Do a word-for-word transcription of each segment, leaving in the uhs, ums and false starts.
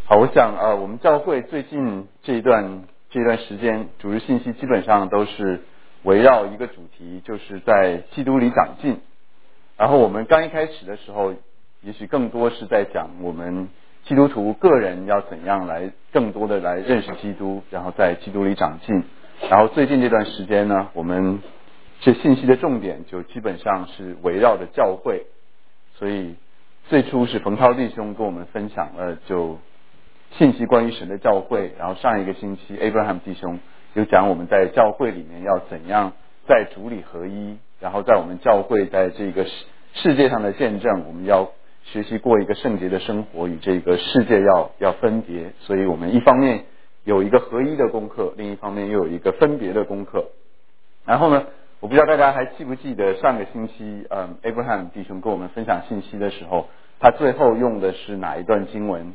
好，我想呃，我们教会最近这一段这一段时间，主日信息基本上都是围绕一个主题，就是在基督里长进。然后我们刚一开始的时候，也许更多是在讲我们基督徒个人要怎样来更多的来认识基督，然后在基督里长进。然后最近这段时间呢，我们这信息的重点就基本上是围绕着教会，所以最初是冯涛弟兄跟我们分享了就信息关于神的教会，然后上一个星期 Abraham 弟兄有讲我们在教会里面要怎样在主里合一，然后在我们教会在这个世界上的见证，我们要学习过一个圣洁的生活，与这个世界要要分别。所以我们一方面有一个合一的功课，另一方面又有一个分别的功课。然后呢，我不知道大家还记不记得上个星期嗯 Abraham 弟兄跟我们分享信息的时候，他最后用的是哪一段经文？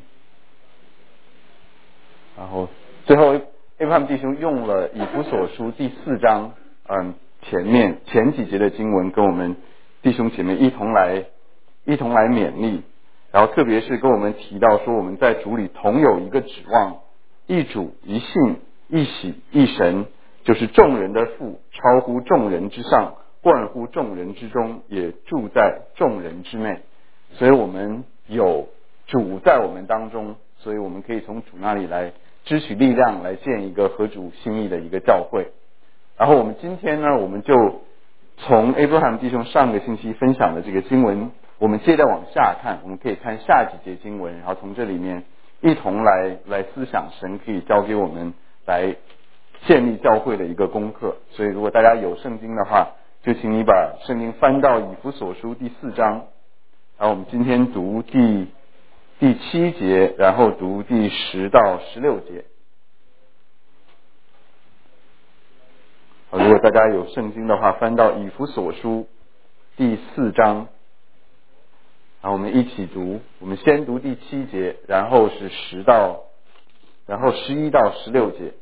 然后最后 Abraham 弟兄用了以弗所书第四章嗯前面前几节的经文跟我们弟兄姐妹一同来一同来勉励，然后特别是跟我们提到说我们在主里同有一个指望，一主一信一喜一神，就是众人的父，超乎众人之上，贯乎众人之中，也住在众人之内。所以我们有主在我们当中，所以我们可以从主那里来支取力量，来建一个合主心意的一个教会。然后我们今天呢，我们就从 Abraham 弟兄上个星期分享的这个经文，我们接着往下看，我们可以看下几节经文，然后从这里面一同来来思想神可以教给我们来建立教会的一个功课。所以如果大家有圣经的话，就请你把圣经翻到以弗所书第四章，然后我们今天读第第七节，然后读第十到十六节。好，如果大家有圣经的话，翻到以弗所书第四章，然后我们一起读。我们先读第七节，然后是十到，然后十一到十六节。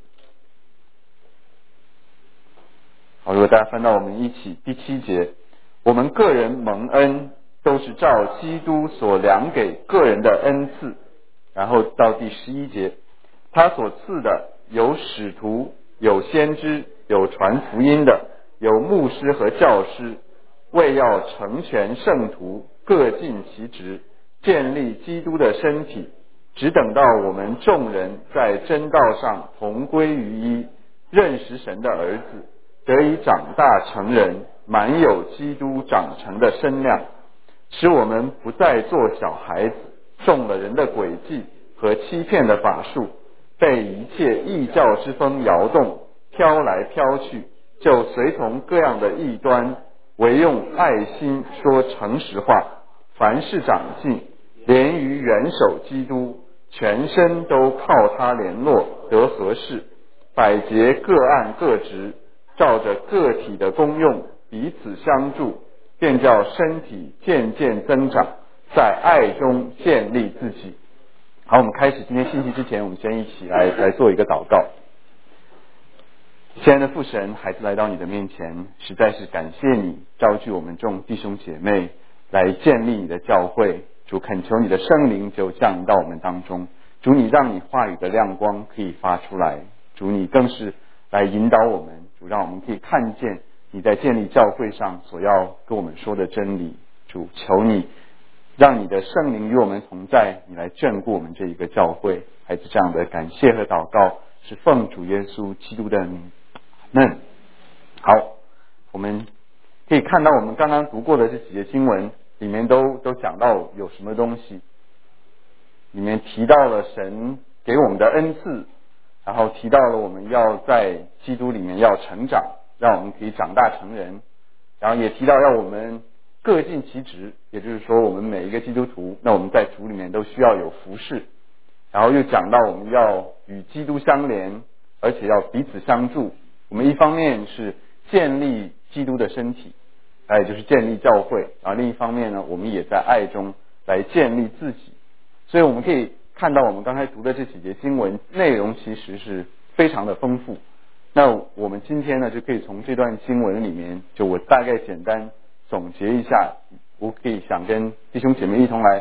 好，如果大家翻到我们一起第七节，我们个人蒙恩都是照基督所量给个人的恩赐。然后到第十一节，他所赐的有使徒，有先知，有传福音的，有牧师和教师，为要成全圣徒，各尽其职，建立基督的身体，只等到我们众人在真道上同归于一，认识神的儿子，得以长大成人，满有基督长成的身量，使我们不再做小孩子，中了人的诡计和欺骗的法术，被一切异教之风摇动，飘来飘去，就随从各样的异端，唯用爱心说诚实话，凡事长进，连于元首基督，全身都靠他联络，得合适，百节各按各职，照着个体的功用彼此相助，便叫身体渐渐增长，在爱中建立自己。好，我们开始今天信息之前，我们先一起来来做一个祷告。亲爱的父神，孩子来到你的面前，实在是感谢你召聚我们众弟兄姐妹来建立你的教会。主，恳求你的圣灵就降临到我们当中，主，你让你话语的亮光可以发出来，主，你更是来引导我们，主，让我们可以看见你在建立教会上所要跟我们说的真理。主，求你让你的圣灵与我们同在，你来眷顾我们这一个教会。孩子这样的感谢和祷告是奉主耶稣基督的名。那好，我们可以看到我们刚刚读过的这几节经文里面都都讲到有什么东西，里面提到了神给我们的恩赐，然后提到了我们要在基督里面要成长，让我们可以长大成人，然后也提到要我们各尽其职，也就是说我们每一个基督徒，那我们在主里面都需要有服事，然后又讲到我们要与基督相连，而且要彼此相助。我们一方面是建立基督的身体，还有就是建立教会，然后另一方面呢，我们也在爱中来建立自己。所以我们可以看到我们刚才读的这几节经文内容其实是非常的丰富。那我们今天呢，就可以从这段经文里面，就我大概简单总结一下，我可以想跟弟兄姐妹一同来分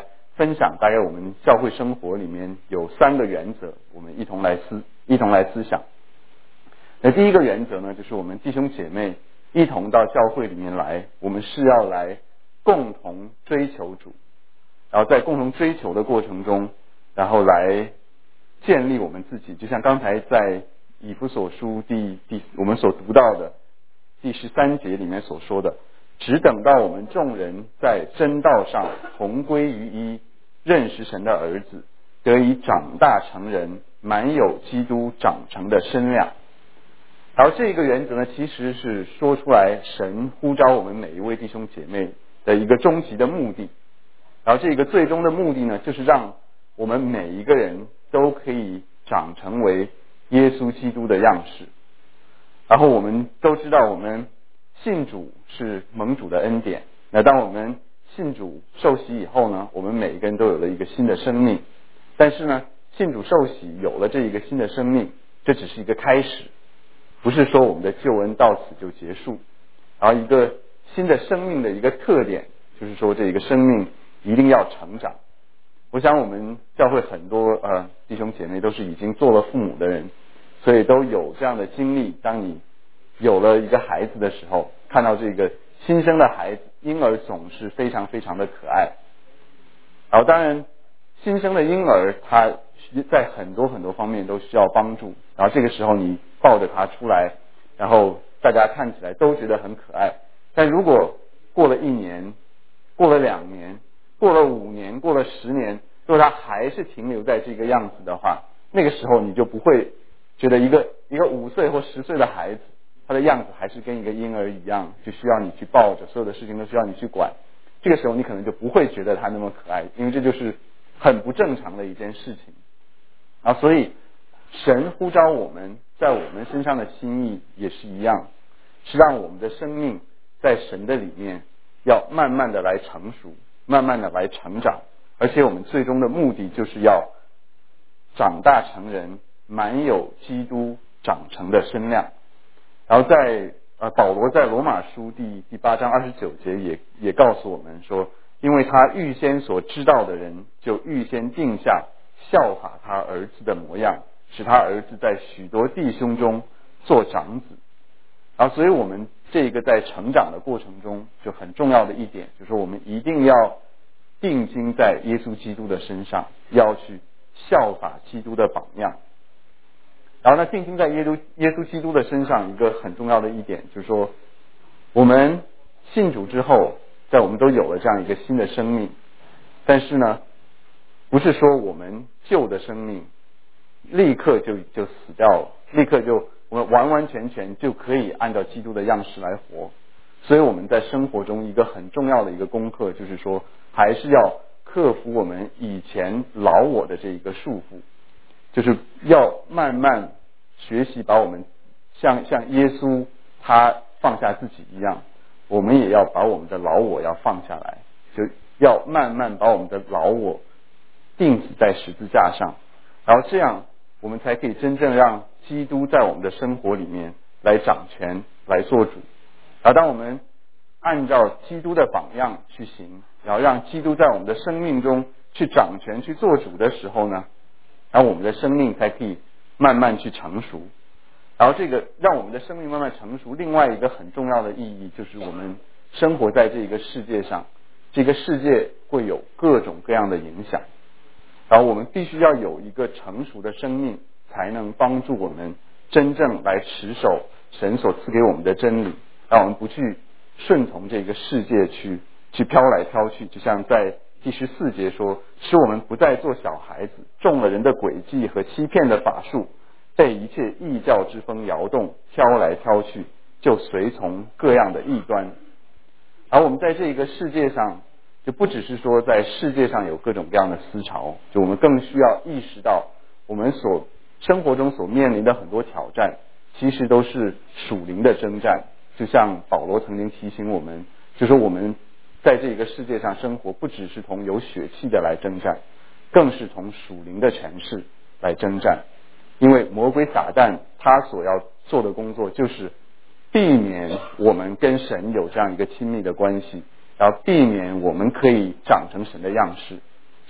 分享大概我们教会生活里面有三个原则，我们一同来思一同来思想。那第一个原则呢，就是我们弟兄姐妹一同到教会里面来，我们是要来共同追求主，然后在共同追求的过程中，然后来建立我们自己，就像刚才在以弗所书第第我们所读到的第十三节里面所说的，只等到我们众人在真道上同归于一，认识神的儿子，得以长大成人，满有基督长成的身量。然后这个原则呢，其实是说出来神呼召我们每一位弟兄姐妹的一个终极的目的。然后这个最终的目的呢，就是让我们每一个人都可以长成为耶稣基督的样式。然后我们都知道，我们信主是蒙主的恩典。那当我们信主受洗以后呢，我们每一个人都有了一个新的生命。但是呢，信主受洗有了这一个新的生命，这只是一个开始，不是说我们的救恩到此就结束。然后一个新的生命的一个特点，就是说这个生命一定要成长。我想我们教会很多呃弟兄姐妹都是已经做了父母的人，所以都有这样的经历。当你有了一个孩子的时候，看到这个新生的孩子，婴儿总是非常非常的可爱。然后当然新生的婴儿他在很多很多方面都需要帮助，然后这个时候你抱着他出来，然后大家看起来都觉得很可爱。但如果过了一年，过了两年，过了五年，过了十年，如果他还是停留在这个样子的话，那个时候你就不会觉得一个一个五岁或十岁的孩子，他的样子还是跟一个婴儿一样，就需要你去抱着，所有的事情都需要你去管。这个时候你可能就不会觉得他那么可爱，因为这就是很不正常的一件事情啊。所以神呼召我们在我们身上的心意也是一样，是让我们的生命在神的里面要慢慢的来成熟，慢慢的来成长，而且我们最终的目的就是要长大成人，满有基督长成的身量。然后在呃保罗在罗马书第第八章二十九节也也告诉我们说，因为他预先所知道的人，就预先定下效法他儿子的模样，使他儿子在许多弟兄中做长子。然后所以我们这个在成长的过程中就很重要的一点，就是我们一定要定睛在耶稣基督的身上，要去效法基督的榜样。然后呢，定睛在耶稣耶稣基督的身上，一个很重要的一点就是说，我们信主之后，在我们都有了这样一个新的生命，但是呢，不是说我们旧的生命立刻就就死掉了，立刻就我们完完全全就可以按照基督的样式来活。所以我们在生活中一个很重要的一个功课，就是说还是要克服我们以前老我的这一个束缚，就是要慢慢学习把我们像像耶稣他放下自己一样，我们也要把我们的老我要放下来，就要慢慢把我们的老我钉死在十字架上，然后这样我们才可以真正让基督在我们的生活里面来掌权，来做主。然后当我们按照基督的榜样去行，然后让基督在我们的生命中去掌权去做主的时候呢，然后我们的生命才可以慢慢去成熟。然后这个让我们的生命慢慢成熟，另外一个很重要的意义就是我们生活在这个世界上，这个世界会有各种各样的影响，然后我们必须要有一个成熟的生命，才能帮助我们真正来持守神所赐给我们的真理，让我们不去顺从这个世界去去飘来飘去。就像在第十四节说，使我们不再做小孩子，中了人的诡计和欺骗的法术，被一切异教之风摇动，飘来飘去，就随从各样的异端。而我们在这个世界上，就不只是说在世界上有各种各样的思潮，就我们更需要意识到我们所生活中所面临的很多挑战其实都是属灵的征战。就像保罗曾经提醒我们，就说我们在这个世界上生活，不只是同有血气的来征战，更是同属灵的权势来征战。因为魔鬼撒旦他所要做的工作，就是避免我们跟神有这样一个亲密的关系，然后避免我们可以长成神的样式。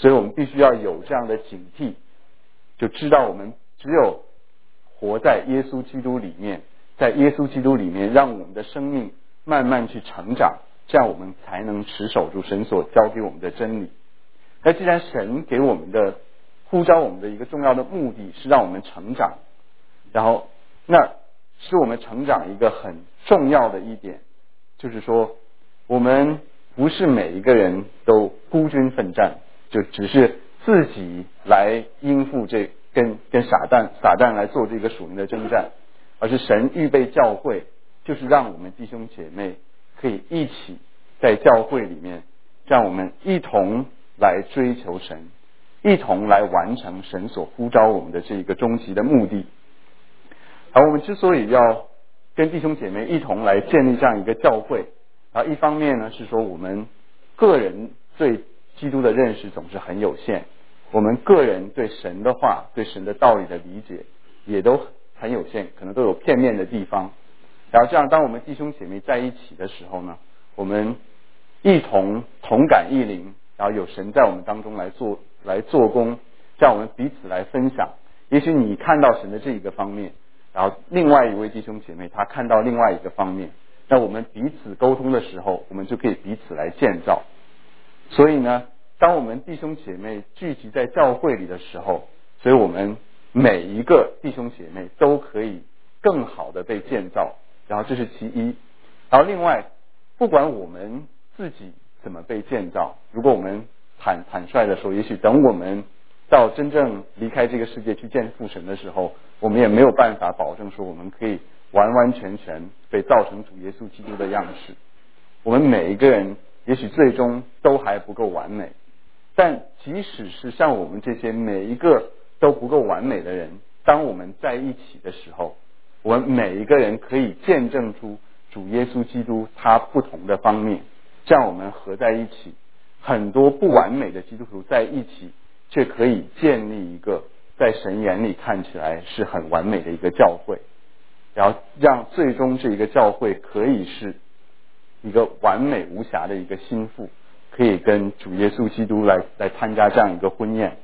所以我们必须要有这样的警惕，就知道我们只有活在耶稣基督里面，在耶稣基督里面让我们的生命慢慢去成长，这样我们才能持守住神所教给我们的真理。那既然神给我们的呼召我们的一个重要的目的是让我们成长，然后那使我们成长一个很重要的一点，就是说我们不是每一个人都孤军奋战，就只是自己来应付这跟跟撒旦撒旦来做这个属灵的征战，而是神预备教会，就是让我们弟兄姐妹可以一起在教会里面，让我们一同来追求神，一同来完成神所呼召我们的这一个终极的目的。而我们之所以要跟弟兄姐妹一同来建立这样一个教会，然后一方面呢是说我们个人对基督的认识总是很有限，我们个人对神的话对神的道理的理解也都很有限，可能都有片面的地方。然后这样当我们弟兄姐妹在一起的时候呢，我们一同同感异灵，然后有神在我们当中来做来做工，这样我们彼此来分享。也许你看到神的这一个方面，然后另外一位弟兄姐妹他看到另外一个方面，那我们彼此沟通的时候，我们就可以彼此来建造。所以呢，当我们弟兄姐妹聚集在教会里的时候，所以我们每一个弟兄姐妹都可以更好的被建造，然后这是其一。然后另外，不管我们自己怎么被建造，如果我们坦坦率的说，也许等我们到真正离开这个世界去见父神的时候，我们也没有办法保证说我们可以完完全全被造成主耶稣基督的样式。我们每一个人也许最终都还不够完美，但即使是像我们这些每一个都不够完美的人，当我们在一起的时候，我们每一个人可以见证出主耶稣基督他不同的方面，这样我们合在一起，很多不完美的基督徒在一起，却可以建立一个在神眼里看起来是很完美的一个教会，然后让最终这一个教会可以是一个完美无瑕的一个心腹，可以跟主耶稣基督来来参加这样一个婚宴。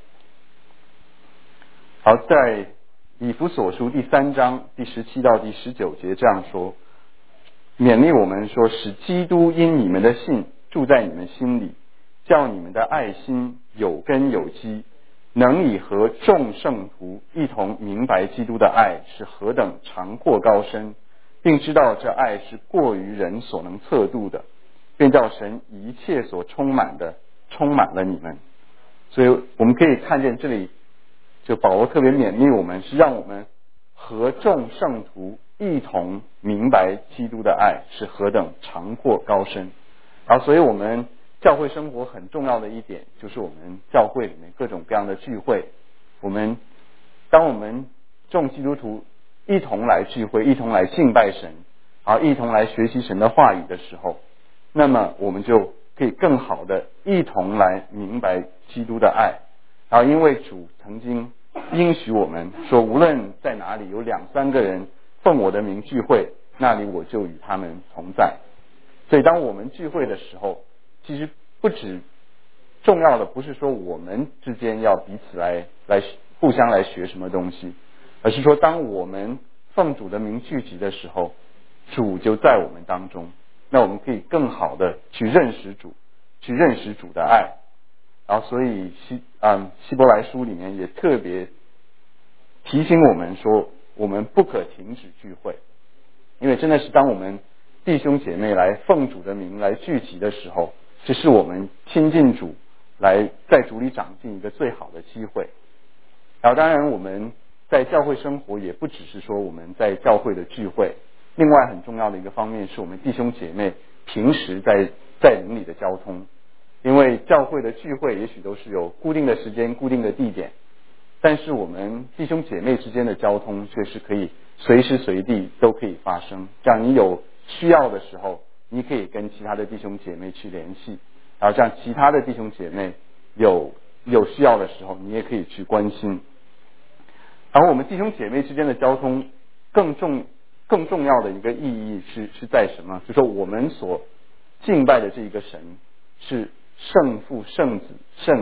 好，在以弗所书第三章第十七到第十九节这样说，勉励我们说，使基督因你们的信住在你们心里，叫你们的爱心有根有基，能以和众圣徒一同明白基督的爱是何等长阔高深，并知道这爱是过于人所能测度的，便叫神一切所充满的充满了你们。所以我们可以看见这里就保罗特别勉励我们，是让我们和众圣徒一同明白基督的爱是何等长阔高深。然后所以我们教会生活很重要的一点，就是我们教会里面各种各样的聚会，我们当我们众基督徒一同来聚会，一同来敬拜神，而一同来学习神的话语的时候，那么我们就可以更好的一同来明白基督的爱。然后因为主曾经应许我们说，无论在哪里有两三个人奉我的名聚会，那里我就与他们同在。所以当我们聚会的时候，其实不止重要的不是说我们之间要彼此来来互相来学什么东西，而是说当我们奉主的名聚集的时候，主就在我们当中，那我们可以更好的去认识主，去认识主的爱。然后所以希嗯希伯来书里面也特别提醒我们说，我们不可停止聚会，因为真的是当我们弟兄姐妹来奉主的名来聚集的时候，这是我们亲近主，来在主里长进一个最好的机会。然后当然我们在教会生活也不只是说我们在教会的聚会，另外很重要的一个方面是我们弟兄姐妹平时在在灵里的交通。因为教会的聚会也许都是有固定的时间固定的地点，但是我们弟兄姐妹之间的交通却是可以随时随地都可以发生，这样你有需要的时候，你可以跟其他的弟兄姐妹去联系，然后这样其他的弟兄姐妹有有需要的时候，你也可以去关心。然后我们弟兄姐妹之间的交通更重更重要的一个意义是是在什么？就是说我们所敬拜的这一个神是圣父、圣子、圣灵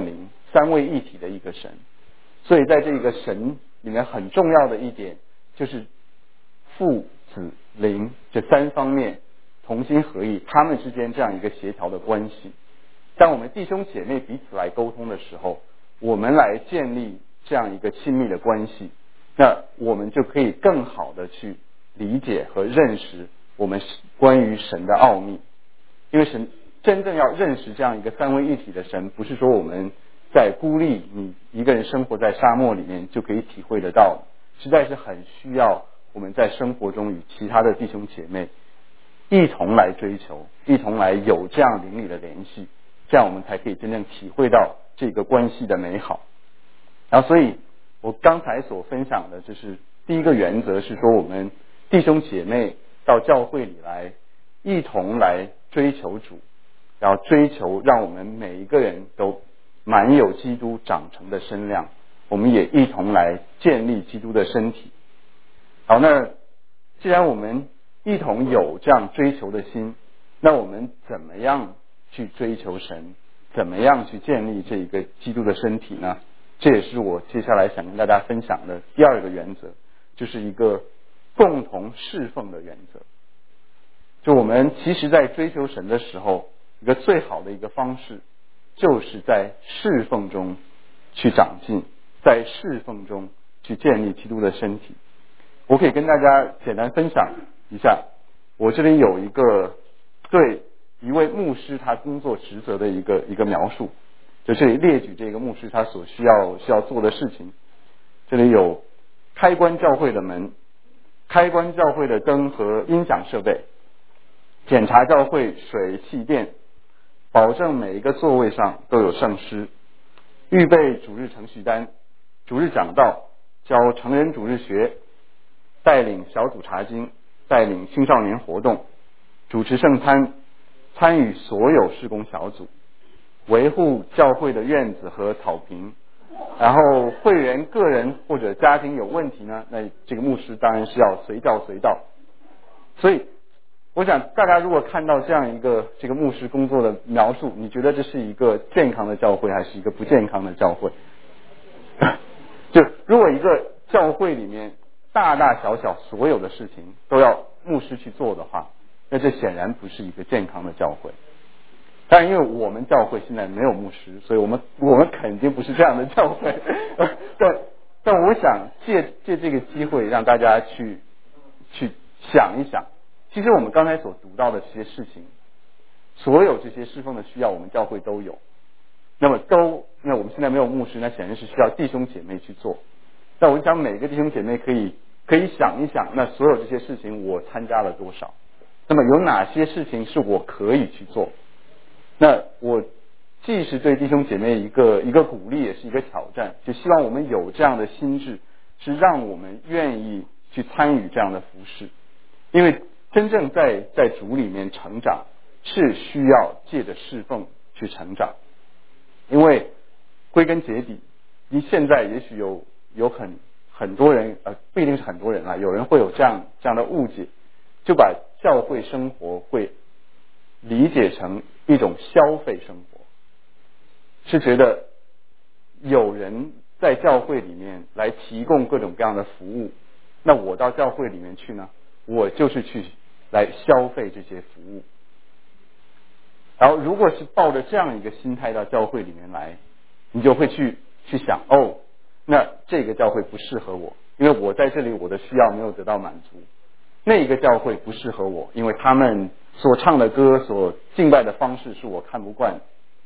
三位一体的一个神。所以在这个神里面很重要的一点就是父子灵这三方面同心合意，他们之间这样一个协调的关系。当我们弟兄姐妹彼此来沟通的时候，我们来建立这样一个亲密的关系，那我们就可以更好的去理解和认识我们关于神的奥秘。因为神真正要认识这样一个三位一体的神，不是说我们在孤立你一个人生活在沙漠里面就可以体会得到，实在是很需要我们在生活中与其他的弟兄姐妹一同来追求，一同来有这样灵里的联系，这样我们才可以真正体会到这个关系的美好。然后所以我刚才所分享的就是第一个原则，是说我们弟兄姐妹到教会里来一同来追求主，然后追求让我们每一个人都满有基督长成的身量，我们也一同来建立基督的身体。好，那既然我们一同有这样追求的心，那我们怎么样去追求神，怎么样去建立这一个基督的身体呢？这也是我接下来想跟大家分享的第二个原则，就是一个共同侍奉的原则。就我们其实在追求神的时候，一个最好的一个方式就是在侍奉中去长进，在侍奉中去建立基督的身体。我可以跟大家简单分享一下，我这里有一个对一位牧师他工作职责的一个一个描述，就这里列举这个牧师他所需要需要做的事情。这里有开关教会的门，开关教会的灯和音响设备，检查教会水气电，保证每一个座位上都有圣诗，预备主日程序单，主日讲道，教成人主日学，带领小组查经，带领青少年活动，主持圣餐，参与所有事工小组，维护教会的院子和草坪。然后会员个人或者家庭有问题呢，那这个牧师当然是要随叫随到。所以我想大家如果看到这样一个这个牧师工作的描述，你觉得这是一个健康的教会还是一个不健康的教会？就如果一个教会里面大大小小所有的事情都要牧师去做的话，那这显然不是一个健康的教会。当然因为我们教会现在没有牧师，所以我们我们肯定不是这样的教会。但但我想借借这个机会让大家去去想一想，其实我们刚才所读到的这些事情，所有这些侍奉的需要我们教会都有，那么都那我们现在没有牧师，那显然是需要弟兄姐妹去做。那我想每个弟兄姐妹可以可以想一想，那所有这些事情我参加了多少，那么有哪些事情是我可以去做。那我既是对弟兄姐妹一个一个鼓励，也是一个挑战，就希望我们有这样的心智，是让我们愿意去参与这样的服事。因为真正在在主里面成长是需要借着侍奉去成长。因为归根结底，你现在也许有有很很多人呃不一定是很多人啊，有人会有这样这样的误解，就把教会生活会理解成一种消费生活，是觉得有人在教会里面来提供各种各样的服务，那我到教会里面去呢，我就是去来消费这些服务。然后如果是抱着这样一个心态到教会里面来，你就会去去想，哦，那这个教会不适合我，因为我在这里我的需要没有得到满足。那一个教会不适合我，因为他们所唱的歌，所敬拜的方式是我看不惯的。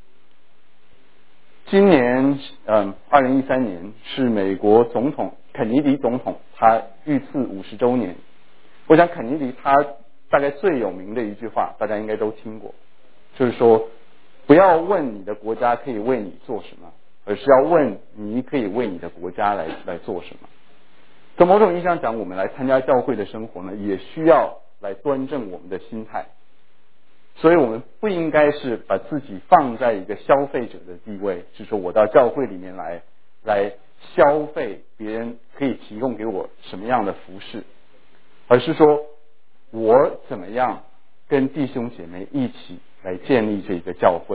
今年嗯二零一三年是美国总统肯尼迪总统他遇刺五十周年。我想肯尼迪他大概最有名的一句话大家应该都听过，就是说不要问你的国家可以为你做什么，而是要问你可以为你的国家来来做什么。从某种意义上讲，我们来参加教会的生活呢，也需要来端正我们的心态。所以我们不应该是把自己放在一个消费者的地位，是说我到教会里面来来消费别人可以提供给我什么样的服事，而是说我怎么样跟弟兄姐妹一起来建立这个教会，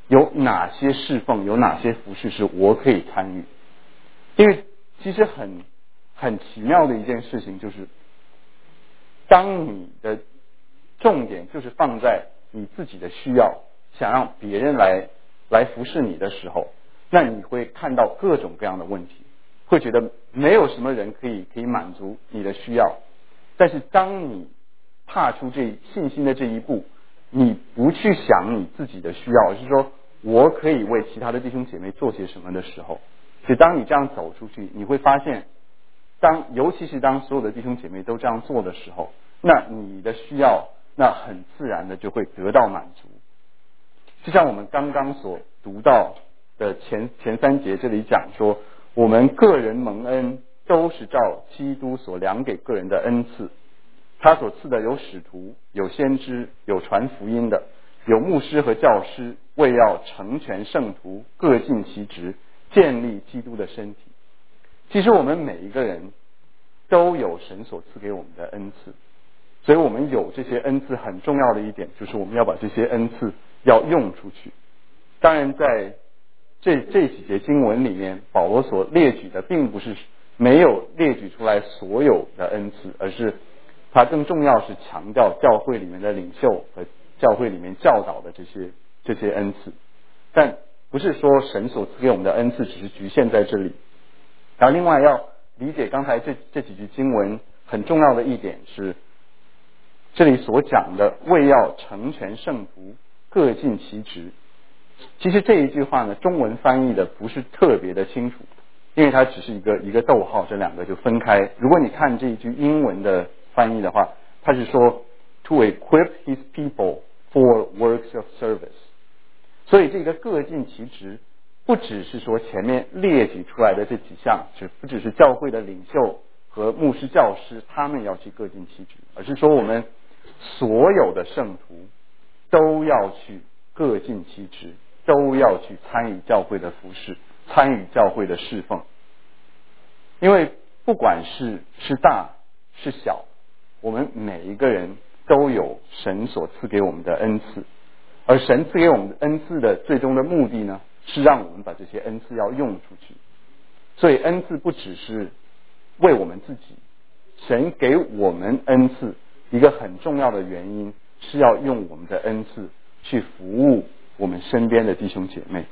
有哪些侍奉，有哪些服事是我可以参与。因为其实很很奇妙的一件事情就是，当你的重点就是放在你自己的需要，想让别人来来服侍你的时候，那你会看到各种各样的问题，会觉得没有什么人可以可以满足你的需要。但是当你踏出这信心的这一步，你不去想你自己的需要，而是说我可以为其他的弟兄姐妹做些什么的时候，所以当你这样走出去，你会发现，当尤其是当所有的弟兄姐妹都这样做的时候，那你的需要那很自然的就会得到满足。就像我们刚刚所读到的前前三节，这里讲说，我们个人蒙恩都是照基督所量给个人的恩赐，他所赐的有使徒，有先知，有传福音的，有牧师和教师，为要成全圣徒，各尽其职，建立基督的身体。其实我们每一个人都有神所赐给我们的恩赐，所以我们有这些恩赐很重要的一点就是我们要把这些恩赐要用出去。当然在这这几节经文里面，保罗所列举的并不是没有列举出来所有的恩赐，而是他更重要是强调教会里面的领袖和教会里面教导的这些这些恩赐。但不是说神所赐给我们的恩赐只是局限在这里。然后另外要理解刚才这这几句经文很重要的一点是，这里所讲的为要成全圣徒，各尽其职。其实这一句话呢，中文翻译的不是特别的清楚，因为它只是一个一个逗号，这两个就分开。如果你看这一句英文的翻译的话，它是说 to equip his people for works of service。 所以这个各尽其职不只是说前面列举出来的这几项，只不只是教会的领袖和牧师教师他们要去各尽其职，而是说我们所有的圣徒都要去各尽其职，都要去参与教会的服事，参与教会的侍奉。因为不管是是大是小，我们每一个人都有神所赐给我们的恩赐，而神赐给我们的恩赐的最终的目的呢，是让我们把这些恩赐要用出去。所以恩赐不只是为我们自己，神给我们恩赐一个很重要的原因是要用我们的恩赐去服务我们身边的弟兄姐妹。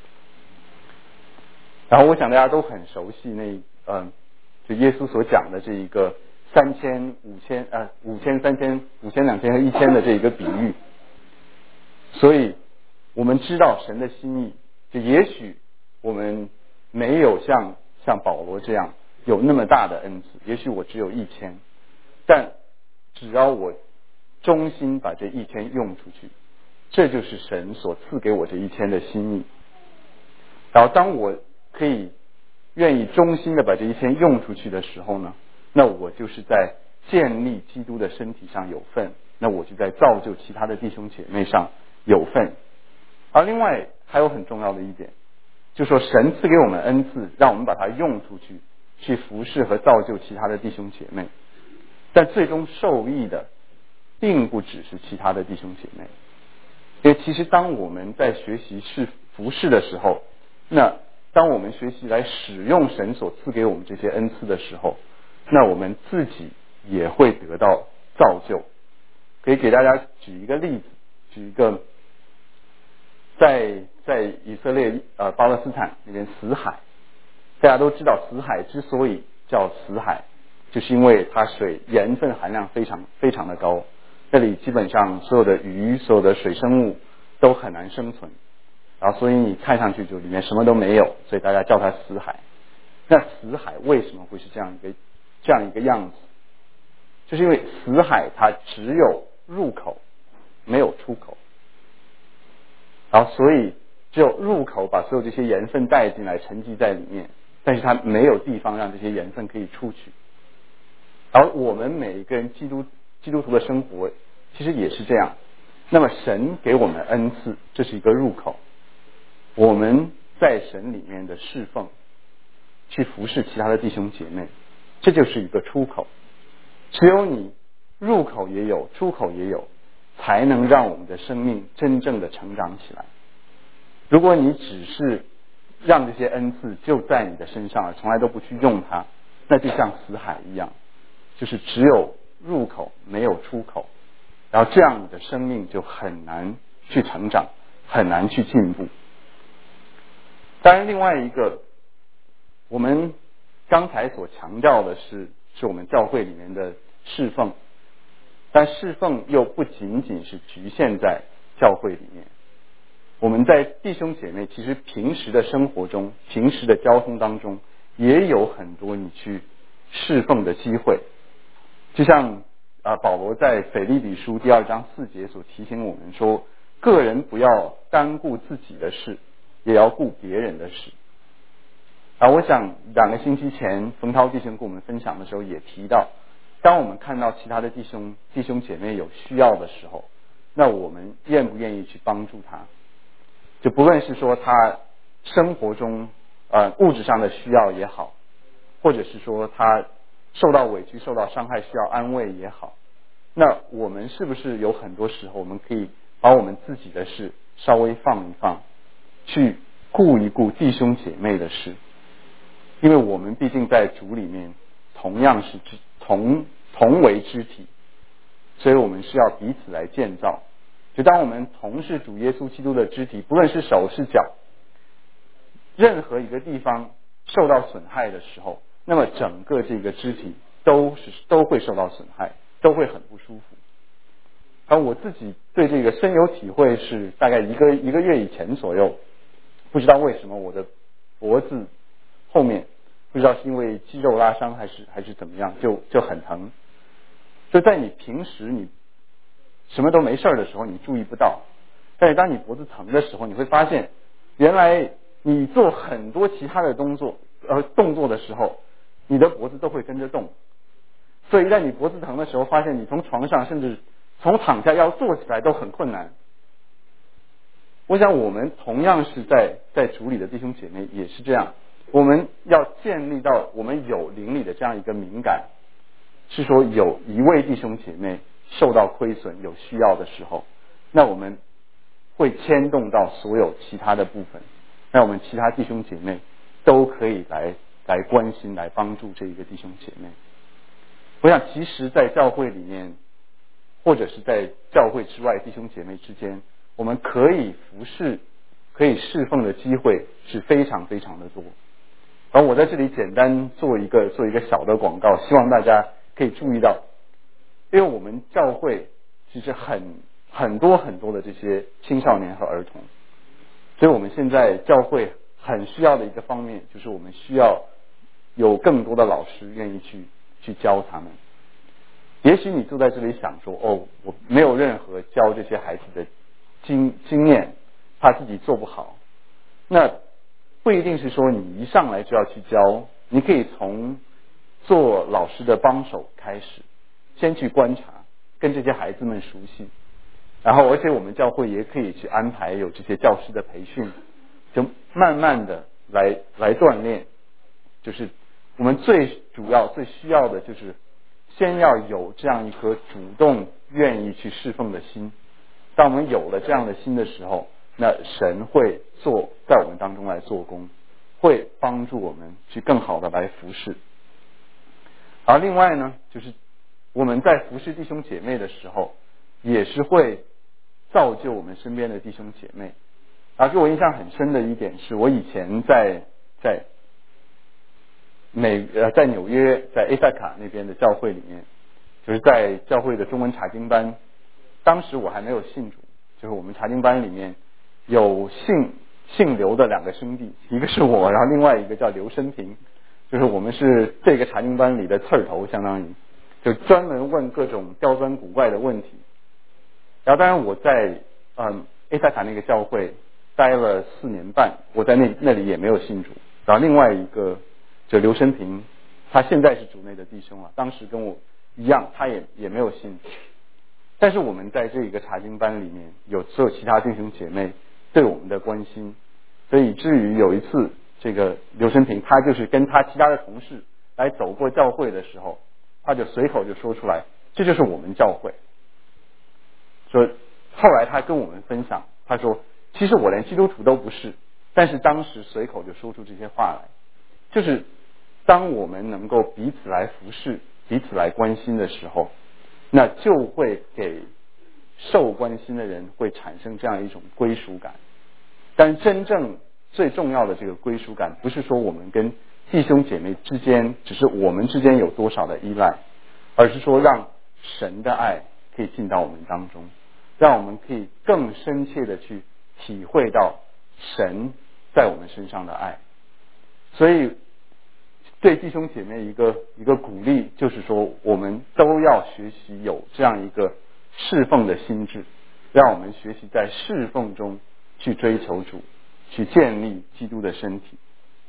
然后我想大家都很熟悉那嗯，就耶稣所讲的这一个三千五千呃五千三千五千两千和一千的这一个比喻。所以我们知道神的心意，就也许我们没有像像保罗这样有那么大的恩赐，也许我只有一千，但只要我忠心把这一千用出去，这就是神所赐给我这一千的心意。然后当我可以愿意忠心的把这一千用出去的时候呢，那我就是在建立基督的身体上有份，那我就在造就其他的弟兄姐妹上有份。而另外还有很重要的一点，就是说神赐给我们恩赐，让我们把它用出去，去服侍和造就其他的弟兄姐妹。但最终受益的并不只是其他的弟兄姐妹，因为其实当我们在学习是服侍的时候，那当我们学习来使用神所赐给我们这些恩赐的时候，那我们自己也会得到造就。可以给大家举一个例子，举一个在在以色列呃巴勒斯坦那边死海，大家都知道死海之所以叫死海，就是因为它水盐分含量非常非常的高，这里基本上所有的鱼所有的水生物都很难生存，然后所以你看上去就里面什么都没有，所以大家叫它死海。那死海为什么会是这样一个这样一个样子？就是因为死海它只有入口没有出口，然后所以只有入口把所有这些盐分带进来沉积在里面，但是它没有地方让这些盐分可以出去。而我们每一个人基督基督徒的生活其实也是这样。那么神给我们恩赐，这是一个入口，我们在神里面的侍奉，去服侍其他的弟兄姐妹，这就是一个出口。只有你入口也有，出口也有，才能让我们的生命真正的成长起来。 如果你只是让这些恩赐就在你的身上，从来都不去用它，那就像死海一样，就是只有入口没有出口，然后这样你的生命就很难去成长，很难去进步。当然另外一个，我们刚才所强调的是是我们教会里面的侍奉，但侍奉又不仅仅是局限在教会里面，我们在弟兄姐妹其实平时的生活中，平时的交通当中也有很多你去侍奉的机会。就像啊保罗在腓立比书第二章四节所提醒我们说，个人不要单顾自己的事，也要顾别人的事。啊，我想两个星期前冯涛弟兄跟我们分享的时候也提到，当我们看到其他的弟兄弟兄姐妹有需要的时候，那我们愿不愿意去帮助他？就不论是说他生活中呃物质上的需要也好，或者是说他受到委屈受到伤害需要安慰也好，那我们是不是有很多时候我们可以把我们自己的事稍微放一放，去顾一顾弟兄姐妹的事？因为我们毕竟在主里面同样是同同为肢体，所以我们是要彼此来建造。就当我们同是主耶稣基督的肢体，不论是手是脚，任何一个地方受到损害的时候，那么整个这个肢体都是都会受到损害，都会很不舒服。而我自己对这个深有体会是大概一个一个月以前左右，不知道为什么我的脖子后面不知道是因为肌肉拉伤还是还是怎么样，就就很疼。就在你平时你什么都没事的时候你注意不到，但是当你脖子疼的时候，你会发现原来你做很多其他的动作呃动作的时候，你的脖子都会跟着动。所以在你脖子疼的时候，发现你从床上甚至从躺下要坐起来都很困难。我想我们同样是在在主里的弟兄姐妹也是这样，我们要建立到我们有灵里的这样一个敏感，是说有一位弟兄姐妹受到亏损有需要的时候，那我们会牵动到所有其他的部分，那我们其他弟兄姐妹都可以来来关心来帮助这一个弟兄姐妹。我想其实在教会里面或者是在教会之外弟兄姐妹之间，我们可以服侍可以侍奉的机会是非常非常的多。而我在这里简单做一个做一个小的广告，希望大家可以注意到，因为我们教会其实很很多很多的这些青少年和儿童，所以我们现在教会很需要的一个方面就是我们需要有更多的老师愿意去去教他们。也许你坐在这里想说，哦，我没有任何教这些孩子的经经验，他自己做不好。那不一定是说你一上来就要去教，你可以从做老师的帮手开始，先去观察，跟这些孩子们熟悉，然后而且我们教会也可以去安排有这些教师的培训，就慢慢的来来锻炼。就是我们最主要最需要的就是先要有这样一颗主动愿意去侍奉的心。当我们有了这样的心的时候，那神会做在我们当中来做工，会帮助我们去更好的来服侍。而另外呢，就是我们在服侍弟兄姐妹的时候，也是会造就我们身边的弟兄姐妹。而给我印象很深的一点是，我以前在在美呃在纽约在 A 塞卡那边的教会里面，就是在教会的中文查经班，当时我还没有信主，就是我们查经班里面有姓姓刘的两个兄弟，一个是我，然后另外一个叫刘生平，就是我们是这个查经班里的刺儿头，相当于就专门问各种刁钻古怪的问题。然后当然我在嗯 A 塞卡那个教会待了四年半，我在那那里也没有信主。然后另外一个就刘生平，他现在是主内的弟兄了，当时跟我一样，他也也没有信。但是我们在这一个查经班里面有所有其他弟兄姐妹对我们的关心，所以以至于有一次这个刘生平他就是跟他其他的同事来走过教会的时候，他就随口就说出来，这就是我们教会。说后来他跟我们分享，他说其实我连基督徒都不是，但是当时随口就说出这些话来，就是当我们能够彼此来服侍、彼此来关心的时候，那就会给受关心的人会产生这样一种归属感。但真正最重要的这个归属感，不是说我们跟弟兄姐妹之间只是我们之间有多少的依赖，而是说让神的爱可以进到我们当中，让我们可以更深切的去体会到神在我们身上的爱。所以对弟兄姐妹一个一个鼓励，就是说我们都要学习有这样一个侍奉的心智，让我们学习在侍奉中去追求主，去建立基督的身体。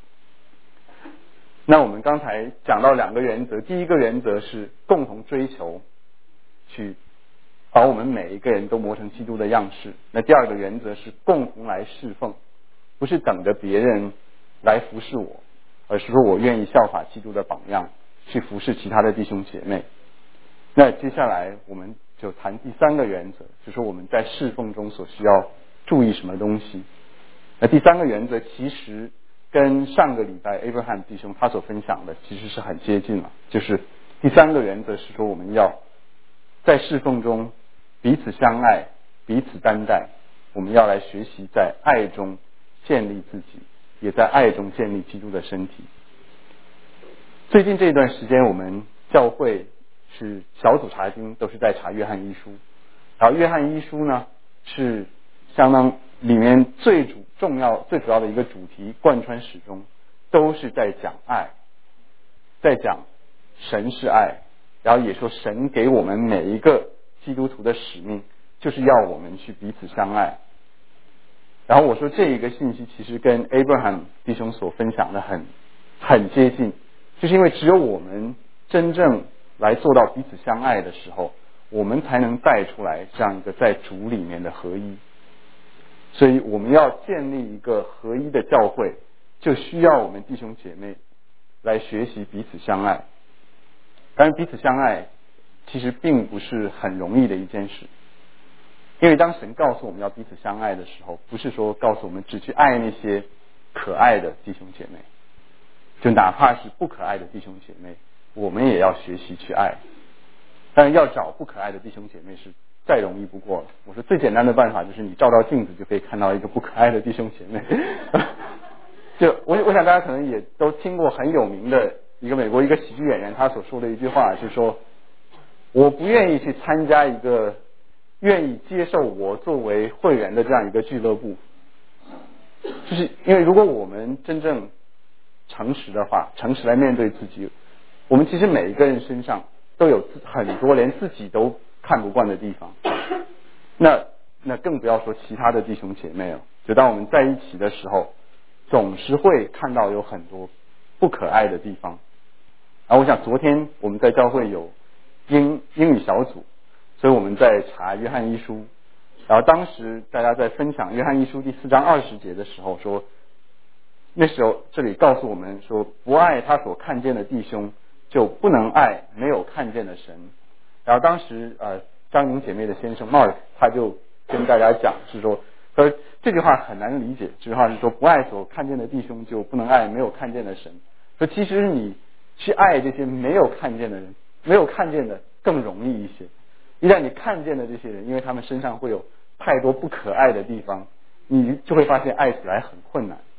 那我们刚才讲到两个原则，第一个原则是共同追求，去把我们每一个人都磨成基督的样式。那第二个原则是共同来侍奉，不是等着别人来服侍我，而是说我愿意效法基督的榜样，去服侍其他的弟兄姐妹。那接下来我们就谈第三个原则，就是说我们在侍奉中所需要注意什么东西。那第三个原则其实跟上个礼拜 Abraham 弟兄他所分享的其实是很接近了，就是第三个原则是说我们要在侍奉中彼此相爱，彼此担待，我们要来学习在爱中建立自己，也在爱中建立基督的身体。最近这一段时间我们教会是小组查经都是在查约翰一书，然后约翰一书呢是相当里面最主重要最主要的一个主题，贯穿始终都是在讲爱，在讲神是爱，然后也说神给我们每一个基督徒的使命就是要我们去彼此相爱。然后我说这一个信息其实跟 Abraham 弟兄所分享的很很接近，就是因为只有我们真正来做到彼此相爱的时候，我们才能带出来这样一个在主里面的合一。所以我们要建立一个合一的教会，就需要我们弟兄姐妹来学习彼此相爱。当然彼此相爱其实并不是很容易的一件事，因为当神告诉我们要彼此相爱的时候，不是说告诉我们只去爱那些可爱的弟兄姐妹，就哪怕是不可爱的弟兄姐妹，我们也要学习去爱。但是要找不可爱的弟兄姐妹是再容易不过了。我说最简单的办法就是你照照镜子就可以看到一个不可爱的弟兄姐妹。就我我想大家可能也都听过很有名的一个美国一个喜剧演员他所说的一句话，就是说我不愿意去参加一个愿意接受我作为会员的这样一个俱乐部，就是因为如果我们真正诚实的话，诚实来面对自己，我们其实每一个人身上都有很多连自己都看不惯的地方，那那更不要说其他的弟兄姐妹了。就当我们在一起的时候，总是会看到有很多不可爱的地方。然后我想昨天我们在教会有英英语小组，所以我们在查约翰一书，然后当时大家在分享约翰一书第四章二十节的时候说，那时候这里告诉我们说，不爱他所看见的弟兄，就不能爱没有看见的神。然后当时呃张宁姐妹的先生 Mark 他就跟大家讲是说，说这句话很难理解，这句话是说不爱所看见的弟兄就不能爱没有看见的神。说其实你去爱这些没有看见的人，没有看见的更容易一些。一旦你看见的这些人，因为他们身上会有太多不可爱的地方，你就会发现爱起来很困难。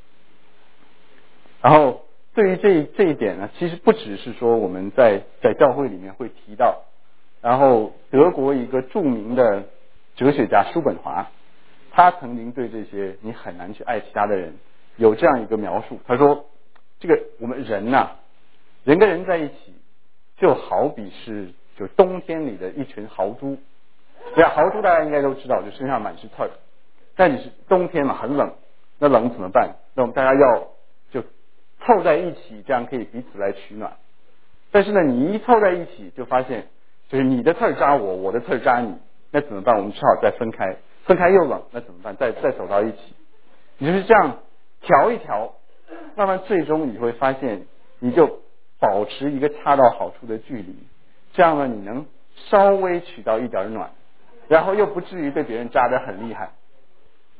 然后对于这这一点呢，其实不只是说我们在在教会里面会提到，然后德国一个著名的哲学家叔本华，他曾经对这些你很难去爱其他的人有这样一个描述，他说这个我们人呐、啊，人跟人在一起就好比是就冬天里的一群豪猪。对啊，豪猪大家应该都知道，就身上满是刺儿，但你是冬天嘛，很冷，那冷怎么办？那我们大家要就凑在一起，这样可以彼此来取暖。但是呢，你一凑在一起就发现就是你的刺儿扎我，我的刺儿扎你，那怎么办？我们只好再分开，分开又冷，那怎么办？再再走到一起，你就是这样调一调，慢慢最终你会发现，你就保持一个恰到好处的距离，这样呢，你能稍微取到一点暖，然后又不至于被别人扎得很厉害。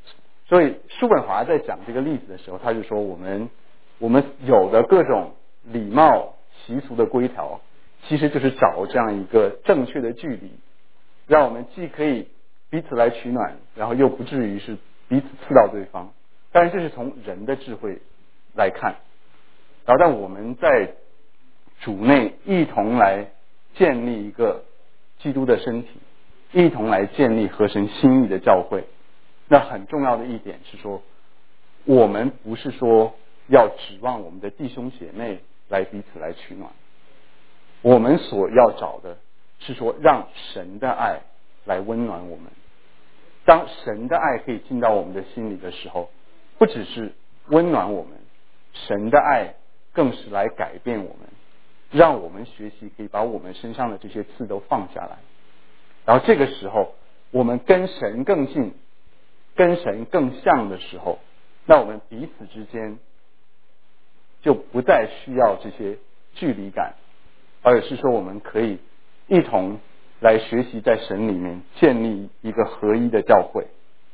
所以叔本华在讲这个例子的时候，他就说我们我们有的各种礼貌习俗的规条，其实就是找这样一个正确的距离，让我们既可以彼此来取暖，然后又不至于是彼此刺到对方。当然这是从人的智慧来看，然后但我们在主内一同来建立一个基督的身体，一同来建立合神心意的教会。那很重要的一点是说，我们不是说要指望我们的弟兄姐妹来彼此来取暖，我们所要找的是说让神的爱来温暖我们。当神的爱可以进到我们的心里的时候，不只是温暖我们，神的爱更是来改变我们，让我们学习可以把我们身上的这些刺都放下来。然后这个时候我们跟神更近，跟神更像的时候，那我们彼此之间就不再需要这些距离感，而是说我们可以一同来学习在神里面建立一个合一的教会。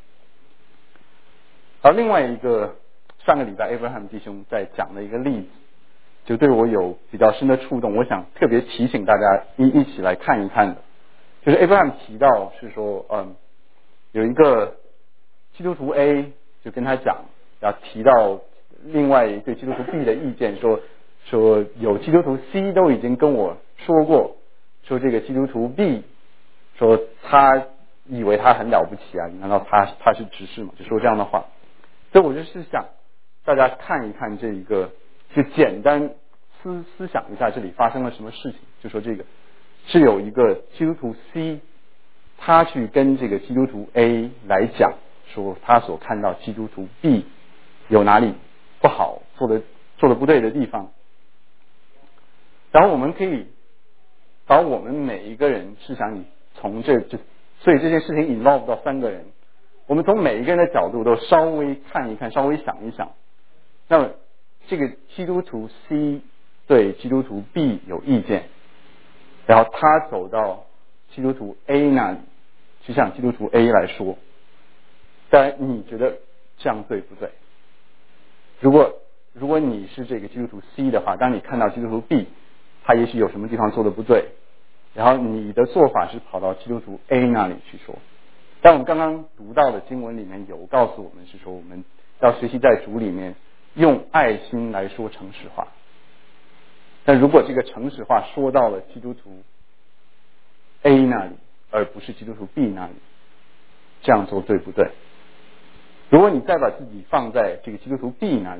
而另外一个上个礼拜 Abraham 弟兄在讲的一个例子，就对我有比较深的触动，我想特别提醒大家一一起来看一看的。就是 Abraham 提到是说，嗯，有一个基督徒 A 就跟他讲，然后提到另外一对基督徒 B 的意见，说说有基督徒 C 都已经跟我说过，说这个基督徒 B 说他以为他很了不起啊，难道他他是执事吗？就说这样的话。所以我就是想大家看一看这一个，就简单思思想一下这里发生了什么事情。就说这个是有一个基督徒 C， 他去跟这个基督徒 A 来讲，说他所看到基督徒 B 有哪里不好，做的做的不对的地方。然后我们可以把我们每一个人，试想你从这这，所以这件事情 involve 到三个人，我们从每一个人的角度都稍微看一看，稍微想一想。那么这个基督徒 C 对基督徒 B 有意见，然后他走到基督徒 A 那里去向基督徒 A 来说，当然你觉得这样对不对？如果如果你是这个基督徒 C 的话，当你看到基督徒 B 他也许有什么地方做的不对，然后你的做法是跑到基督徒 A 那里去说。但我们刚刚读到的经文里面有告诉我们是说，我们要学习在主里面用爱心来说诚实话。但如果这个诚实话说到了基督徒 A 那里，而不是基督徒 B 那里，这样做对不对？如果你再把自己放在这个基督徒 B 那里，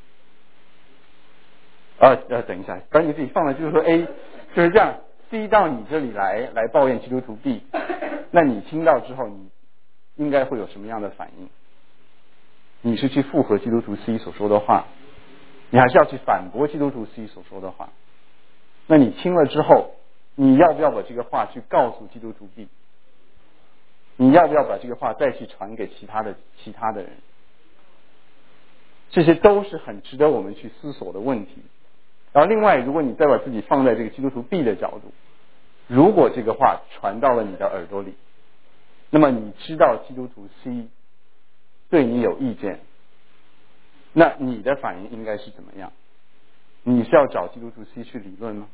啊呃，等一下，把你自己放在基督徒 A， 就是这样 C 到你这里来来抱怨基督徒 B， 那你听到之后，你应该会有什么样的反应？你是去附和基督徒 C 所说的话，你还是要去反驳基督徒 C 所说的话？那你听了之后，你要不要把这个话去告诉基督徒 B？ 你要不要把这个话再去传给其他的其他的人？这些都是很值得我们去思索的问题。然后另外，如果你再把自己放在这个基督徒 B 的角度，如果这个话传到了你的耳朵里，那么你知道基督徒 C 对你有意见，那你的反应应该是怎么样？你是要找基督徒 C 去理论吗？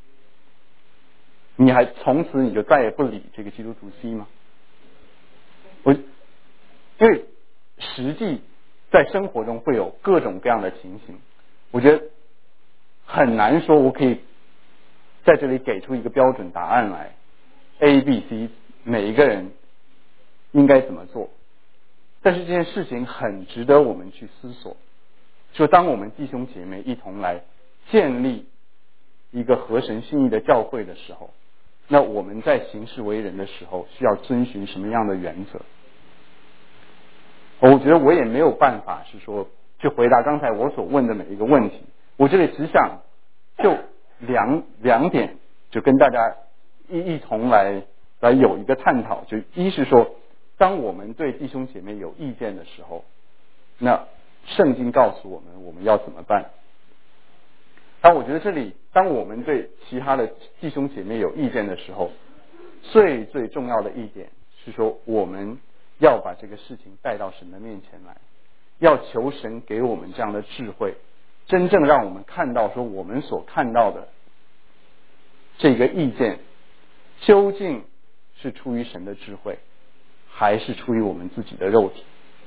你还从此你就再也不理这个基督徒 C 吗？我因为实际在生活中会有各种各样的情形，我觉得很难说我可以在这里给出一个标准答案来 A B C 每一个人应该怎么做。但是这件事情很值得我们去思索，说当我们弟兄姐妹一同来建立一个合神心意的教会的时候，那我们在行事为人的时候需要遵循什么样的原则？我觉得我也没有办法是说去回答刚才我所问的每一个问题，我这里只想就两两点就跟大家一一同来来有一个探讨。就一是说，当我们对弟兄姐妹有意见的时候，那圣经告诉我们我们要怎么办。但我觉得这里当我们对其他的弟兄姐妹有意见的时候，最最重要的一点是说，我们要把这个事情带到神的面前来，要求神给我们这样的智慧，真正让我们看到说我们所看到的这个意见究竟是出于神的智慧，还是出于我们自己的肉体。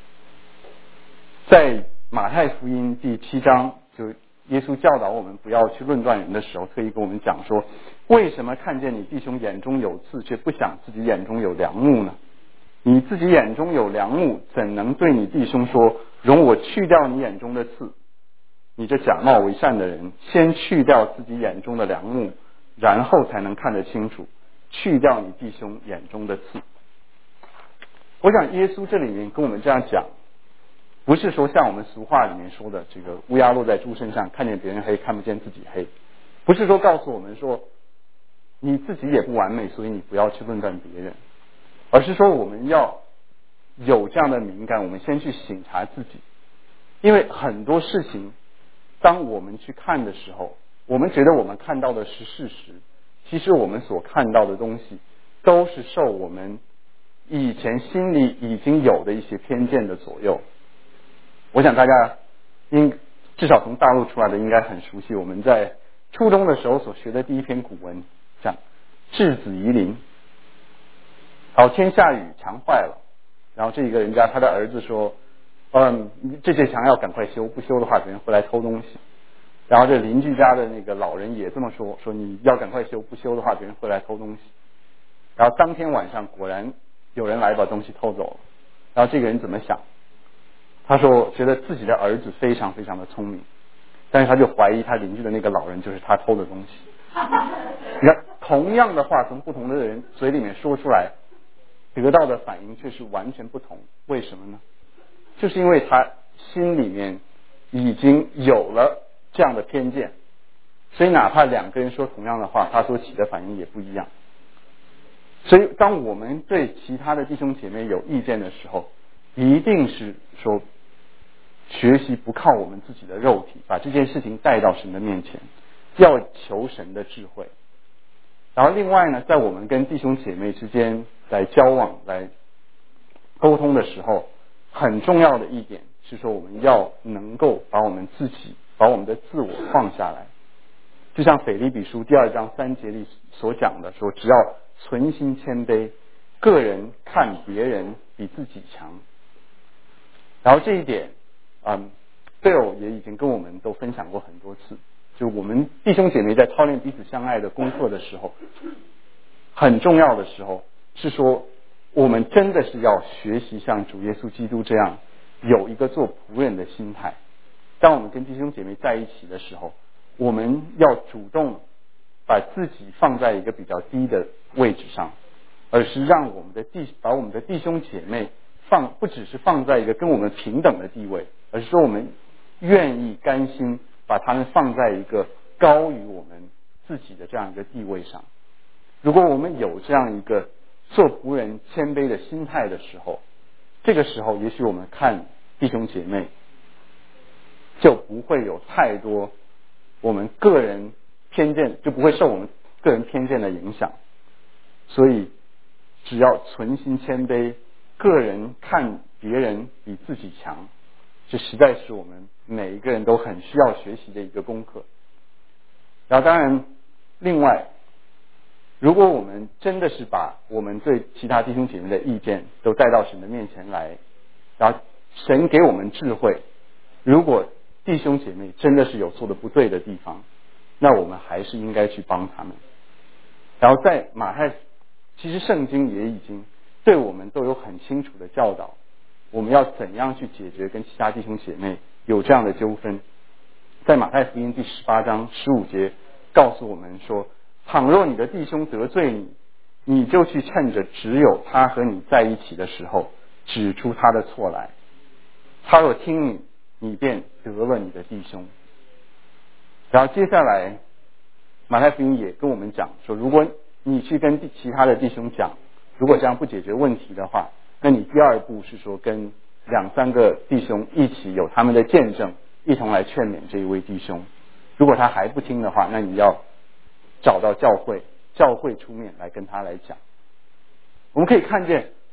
在马太福音第七章，就耶稣教导我们不要去论断人的时候，特意跟我们讲说，为什么看见你弟兄眼中有刺，却不想自己眼中有梁木呢？你自己眼中有梁木，怎能对你弟兄说，容我去掉你眼中的刺？你这假冒为善的人，先去掉自己眼中的梁木，然后才能看得清楚，去掉你弟兄眼中的刺。我想耶稣这里面跟我们这样讲，不是说像我们俗话里面说的这个乌鸦落在猪身上，看见别人黑看不见自己黑，不是说告诉我们说你自己也不完美，所以你不要去论断别人，而是说我们要有这样的敏感，我们先去省察自己。因为很多事情当我们去看的时候，我们觉得我们看到的是事实，其实我们所看到的东西都是受我们以前心里已经有的一些偏见的左右。我想大家应至少从大陆出来的应该很熟悉，我们在初中的时候所学的第一篇古文，讲质子夷陵，好天下雨墙坏了，然后这一个人家他的儿子说，嗯，这些墙要赶快修，不修的话别人会来偷东西。然后这邻居家的那个老人也这么说，说你要赶快修，不修的话别人会来偷东西。然后当天晚上果然有人来把东西偷走了。然后这个人怎么想？他说觉得自己的儿子非常非常的聪明，但是他就怀疑他邻居的那个老人就是他偷的东西。你看同样的话从不同的人嘴里面说出来，得到的反应却是完全不同。为什么呢？就是因为他心里面已经有了这样的偏见，所以哪怕两个人说同样的话，他所起的反应也不一样。所以当我们对其他的弟兄姐妹有意见的时候，一定是说学习不靠我们自己的肉体，把这件事情带到神的面前，要求神的智慧。然后另外呢，在我们跟弟兄姐妹之间来交往来沟通的时候，很重要的一点是说我们要能够把我们自己把我们的自我放下来，就像腓立比书第二章三节里所讲的，说只要存心谦卑，个人看别人比自己强。然后这一点嗯Bill也已经跟我们都分享过很多次，就我们弟兄姐妹在操练彼此相爱的功课的时候，很重要的时候是说我们真的是要学习像主耶稣基督这样有一个做仆人的心态。当我们跟弟兄姐妹在一起的时候，我们要主动把自己放在一个比较低的位置上，而是让我们的弟把我们的弟兄姐妹放不只是放在一个跟我们平等的地位，而是说我们愿意甘心把他们放在一个高于我们自己的这样一个地位上。如果我们有这样一个做仆人谦卑的心态的时候，这个时候也许我们看弟兄姐妹就不会有太多我们个人偏见，就不会受我们个人偏见的影响。所以只要存心谦卑，个人看别人比自己强，这实在是我们每一个人都很需要学习的一个功课。然后当然另外，如果我们真的是把我们对其他弟兄姐妹的意见都带到神的面前来，然后神给我们智慧，如果弟兄姐妹真的是有做的不对的地方，那我们还是应该去帮他们。然后在马太，其实圣经也已经对我们都有很清楚的教导，我们要怎样去解决跟其他弟兄姐妹有这样的纠纷。在马太福音第十八章十五节告诉我们说，倘若你的弟兄得罪你，你就去趁着只有他和你在一起的时候指出他的错来，他若听你，你便得了你的弟兄。然后接下来马太福音也跟我们讲说，如果你去跟其他的弟兄讲，如果这样不解决问题的话，那你第二步是说跟两三个弟兄一起有他们的见证，一同来劝勉这一位弟兄。如果他还不听的话，那你要找到教会，教会出面来跟他来讲。我们可以看见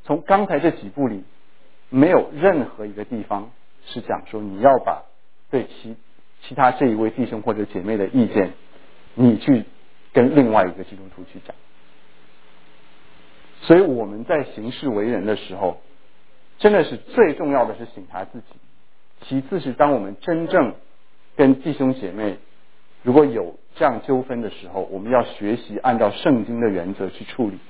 从刚才这几步里，没有任何一个地方是讲说你要把对其其他这一位弟兄或者姐妹的意见，你去跟另外一个基督徒去讲。所以我们在行事为人的时候，真的是最重要的是省察自己，其次是当我们真正跟弟兄姐妹如果有这样纠纷的时候，我们要学习按照圣经的原则去处理。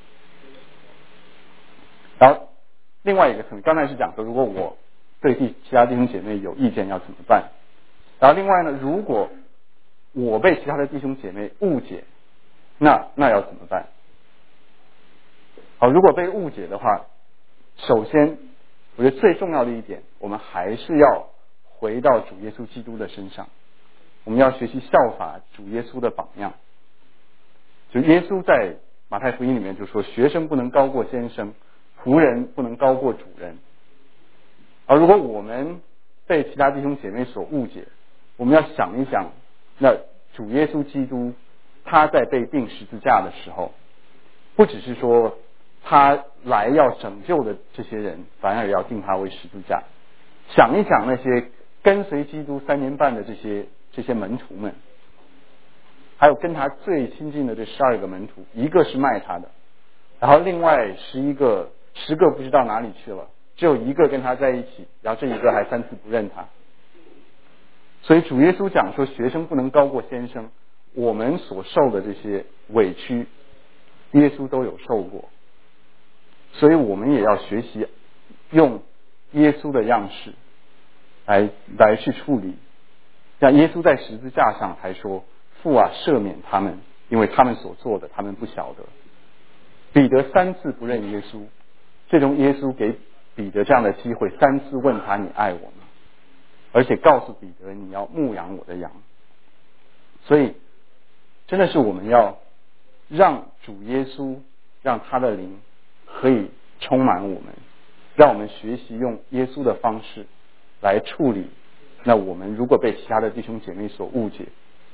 然后另外一个层面，刚才是讲说如果我对弟其他弟兄姐妹有意见要怎么办，然后另外呢，如果我被其他的弟兄姐妹误解，那那要怎么办？好，如果被误解的话，首先我觉得最重要的一点，我们还是要回到主耶稣基督的身上，我们要学习效法主耶稣的榜样。就耶稣在马太福音里面就说，学生不能高过先生，仆人不能高过主人。而如果我们被其他弟兄姐妹所误解，我们要想一想，那主耶稣基督他在被钉十字架的时候，不只是说他来要拯救的这些人，反而要定他为十字架。想一想那些跟随基督三年半的这些这些门徒们，还有跟他最亲近的这十二个门徒，一个是卖他的，然后另外十一个十个不知道哪里去了，只有一个跟他在一起，然后这一个还三次不认他。所以主耶稣讲说，学生不能高过先生，我们所受的这些委屈，耶稣都有受过。所以我们也要学习用耶稣的样式来来去处理。像耶稣在十字架上还说，父啊，赦免他们，因为他们所做的他们不晓得。彼得三次不认耶稣，最终耶稣给彼得这样的机会，三次问他，你爱我吗？而且告诉彼得，你要牧养我的羊。所以真的是我们要让主耶稣，让他的灵可以充满我们，让我们学习用耶稣的方式来处理。那我们如果被其他的弟兄姐妹所误解，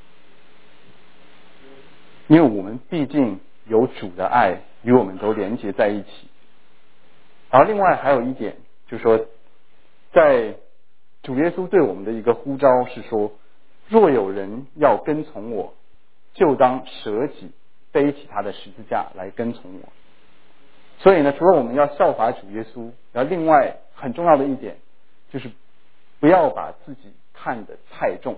因为我们毕竟有主的爱与我们都连结在一起。然后另外还有一点，就是说在主耶稣对我们的一个呼召是说，若有人要跟从我，就当舍己，背起他的十字架来跟从我。所以呢，除了我们要效法主耶稣，然后另外很重要的一点就是不要把自己看得太重。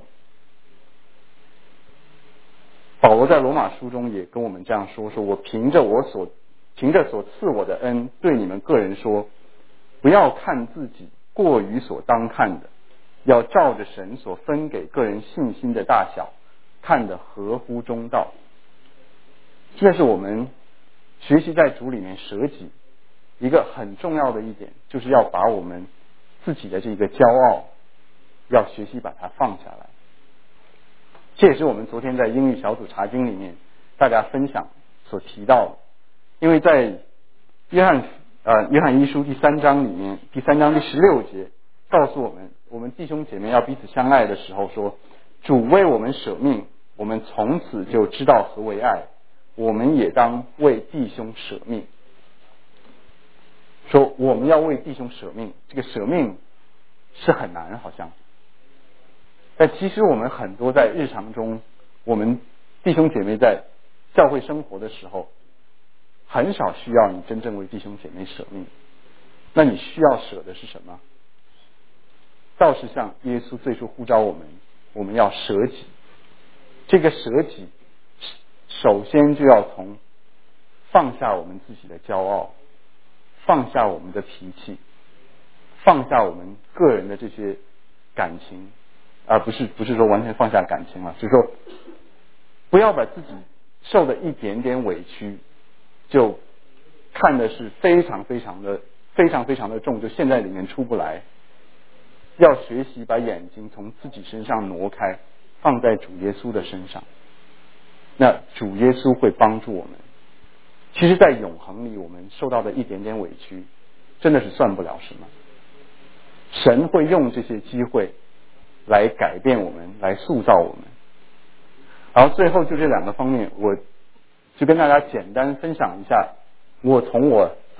保罗在罗马书中也跟我们这样说，说我凭着我所凭着所赐我的恩，对你们个人说，不要看自己过于所当看的，要照着神所分给个人信心的大小，看得合乎中道。这是我们学习在主里面舍己一个很重要的一点，就是要把我们自己的这个骄傲要学习把它放下来。这也是我们昨天在英语小组查经里面大家分享所提到的。因为在约翰呃约翰一书第三章里面，第三章第十六节告诉我们，我们弟兄姐妹要彼此相爱的时候说，主为我们舍命，我们从此就知道何为爱，我们也当为弟兄舍命。说我们要为弟兄舍命，这个舍命是很难好像，但其实我们很多在日常中，我们弟兄姐妹在教会生活的时候，很少需要你真正为弟兄姐妹舍命。那你需要舍的是什么？倒是像耶稣最初呼召我们，我们要舍己。这个舍己首先就要从放下我们自己的骄傲，放下我们的脾气，放下我们个人的这些感情，而不是不是说完全放下感情了，就是说不要把自己受的一点点委屈就看的是非常非常的非常非常的重，就陷在里面出不来。要学习把眼睛从自己身上挪开，放在主耶稣的身上，那主耶稣会帮助我们。其实在永恒里我们受到的一点点委屈真的是算不了什么，神会用这些机会来改变我们，来塑造我们。然后最后就这两个方面，我就跟大家简单分享一下我从我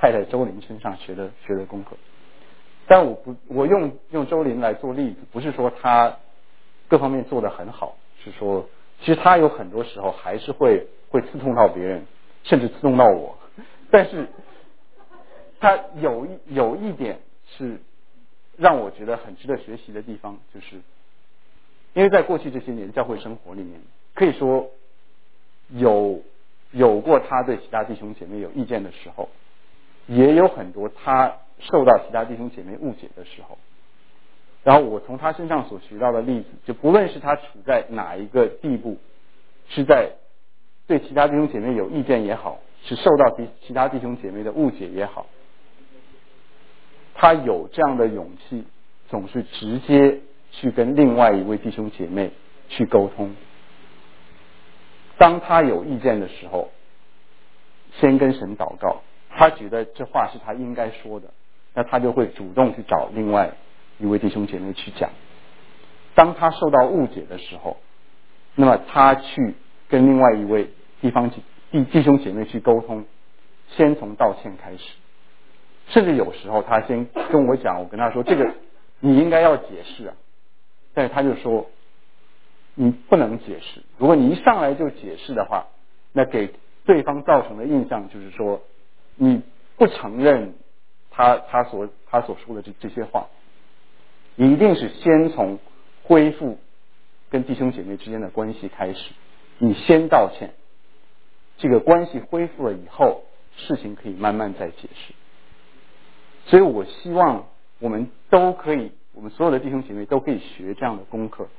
太太周林身上学的学的功课。但我不我用用周林来做例子，不是说他各方面做得很好，是说其实他有很多时候还是会会刺痛到别人，甚至刺痛到我。但是他有一有一点是让我觉得很值得学习的地方，就是因为在过去这些年教会生活里面，可以说有有过他对其他弟兄姐妹有意见的时候，也有很多他受到其他弟兄姐妹误解的时候。然后我从他身上所学到的例子，就不论是他处在哪一个地步，是在对其他弟兄姐妹有意见也好，是受到其其他弟兄姐妹的误解也好，他有这样的勇气，总是直接去跟另外一位弟兄姐妹去沟通。当他有意见的时候，先跟神祷告，他觉得这话是他应该说的，那他就会主动去找另外一位弟兄姐妹去讲。当他受到误解的时候，那么他去跟另外一位地方弟弟兄姐妹去沟通，先从道歉开始。甚至有时候他先跟我讲，我跟他说这个你应该要解释啊，但是他就说你不能解释，如果你一上来就解释的话，那给对方造成的印象就是说你不承认他他所他所说的这这些话。一定是先从恢复跟弟兄姐妹之间的关系开始，你先道歉，这个关系恢复了以后，事情可以慢慢再解释。所以我希望我们都可以，我们所有的弟兄姐妹都可以学这样的功课，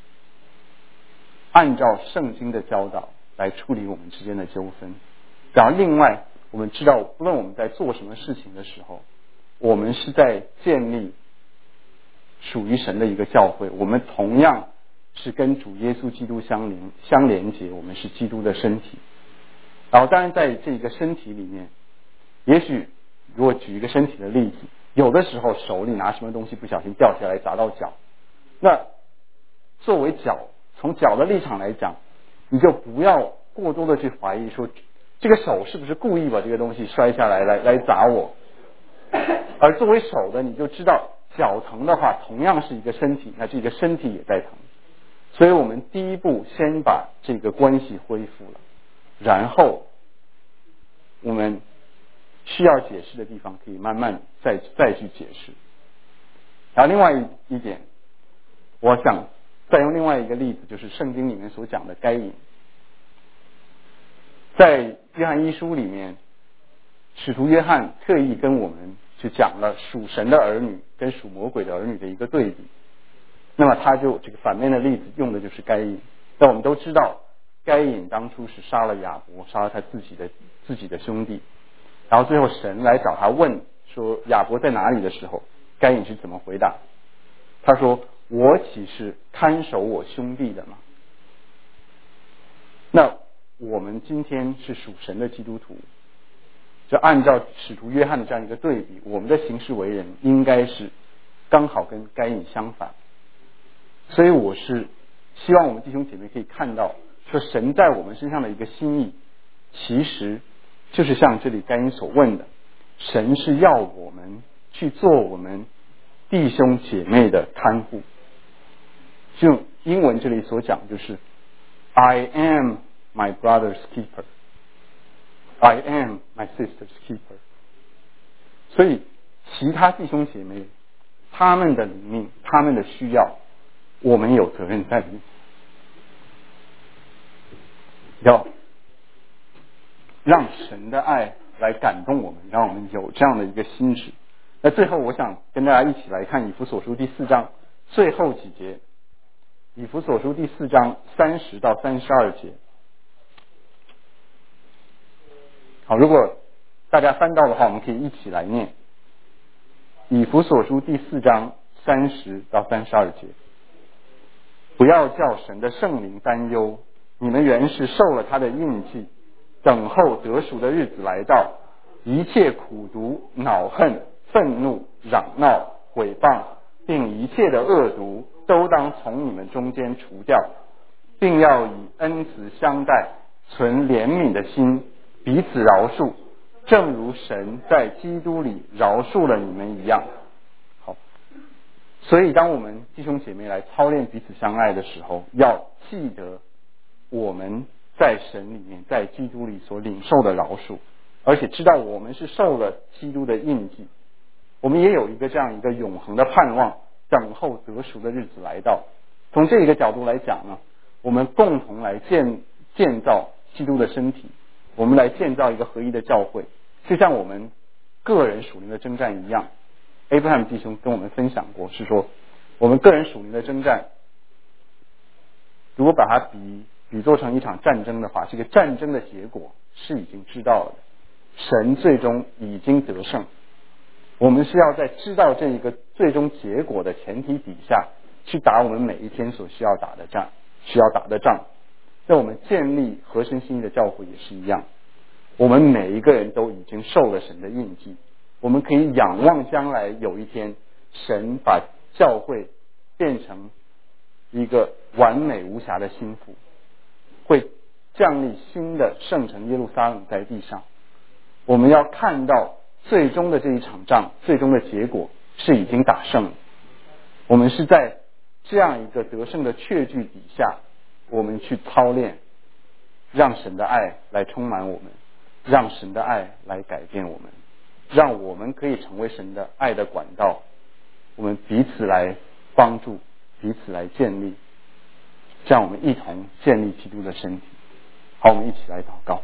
按照圣经的教导来处理我们之间的纠纷。然后另外我们知道，不论我们在做什么事情的时候，我们是在建立属于神的一个教会，我们同样是跟主耶稣基督相连相连接，我们是基督的身体。然后当然在这个身体里面，也许如果举一个身体的例子，有的时候手里拿什么东西不小心掉下来砸到脚，那作为脚，从脚的立场来讲，你就不要过多的去怀疑说这个手是不是故意把这个东西摔下来来来砸我。而作为手的，你就知道脚疼的话同样是一个身体，那这个身体也在疼。所以我们第一步先把这个关系恢复了，然后我们需要解释的地方可以慢慢再再去解释。然后另外一一点，我想再用另外一个例子，就是圣经里面所讲的该隐。在约翰一书里面，使徒约翰特意跟我们就讲了属神的儿女跟属魔鬼的儿女的一个对比。那么他就这个反面的例子用的就是该隐。但我们都知道，该隐当初是杀了亚伯，杀了他自己的自己的兄弟，然后最后神来找他问说亚伯在哪里的时候，该隐是怎么回答？他说：我岂是看守我兄弟的吗？那我们今天是属神的基督徒，就按照使徒约翰的这样一个对比，我们的行事为人应该是刚好跟该隐相反。所以我是希望我们弟兄姐妹可以看到，说神在我们身上的一个心意，其实就是像这里该隐所问的，神是要我们去做我们弟兄姐妹的看护。就英文这里所讲就是 I am my brother's keeper, I am my sister's keeper。 所以其他弟兄姐妹他们的灵命，他们的需要，我们有责任在里面，要让神的爱来感动我们，让我们有这样的一个心智。那最后我想跟大家一起来看以弗所书第四章最后几节，以弗所书第四章三十到三十二节。好，如果大家翻到的话，我们可以一起来念以弗所书第四章三十到三十二节。不要叫神的圣灵担忧，你们原是受了他的印记，等候得赎的日子来到，一切苦毒、恼恨、愤怒、嚷闹、毁谤，并一切的恶毒，都当从你们中间除掉，并要以恩慈相待，存怜悯的心，彼此饶恕， 正如神在基督里饶恕了你们一样。好，所以当我们弟兄姐妹来操练彼此相爱的时候，要记得我们在神里面，在基督里所领受的饶恕，而且知道我们是受了基督的印记，我们也有一个这样一个永恒的盼望，等候得赎的日子来到。从这一个角度来讲呢，我们共同来建建造基督的身体，我们来建造一个合一的教会，就像我们个人属灵的征战一样。Abraham 弟兄跟我们分享过，是说我们个人属灵的征战，如果把它比比作成一场战争的话，这个战争的结果是已经知道了的，神最终已经得胜。我们是要在知道这一个最终结果的前提底下，去打我们每一天所需要打的仗，需要打的仗。在我们建立合神心意的教会也是一样，我们每一个人都已经受了神的印记，我们可以仰望将来有一天，神把教会变成一个完美无瑕的新妇，会降立新的圣城耶路撒冷在地上。我们要看到最终的这一场仗，最终的结果是已经打胜了。我们是在这样一个得胜的确据底下，我们去操练，让神的爱来充满我们，让神的爱来改变我们，让我们可以成为神的爱的管道，我们彼此来帮助，彼此来建立，这样我们一同建立基督的身体。好，我们一起来祷告。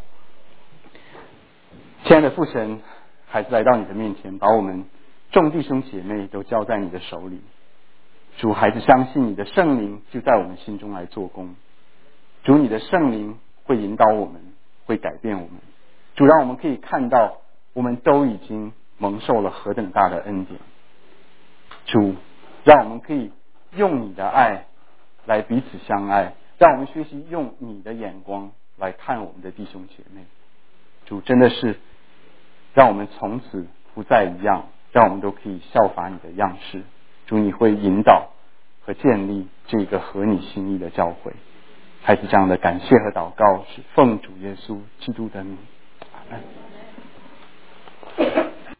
亲爱的父神，孩子来到你的面前，把我们众弟兄姐妹都交在你的手里。主，孩子相信你的圣灵就在我们心中来做工。主，你的圣灵会引导我们，会改变我们。主，让我们可以看到我们都已经蒙受了何等大的恩典。主，让我们可以用你的爱来彼此相爱，让我们学习用你的眼光来看我们的弟兄姐妹。主，真的是让我们从此不再一样，让我们都可以效法你的样式。主，你会引导和建立这个合你心意的教会。孩子这样的感谢和祷告是奉主耶稣基督的名，阿们。